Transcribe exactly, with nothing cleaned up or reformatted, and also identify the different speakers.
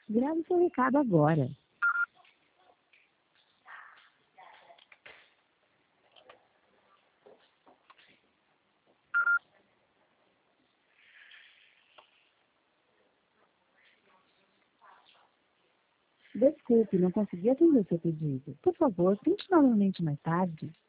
Speaker 1: Grave seu recado agora. Desculpe, não consegui atender seu pedido. Por favor, tente novamente mais tarde.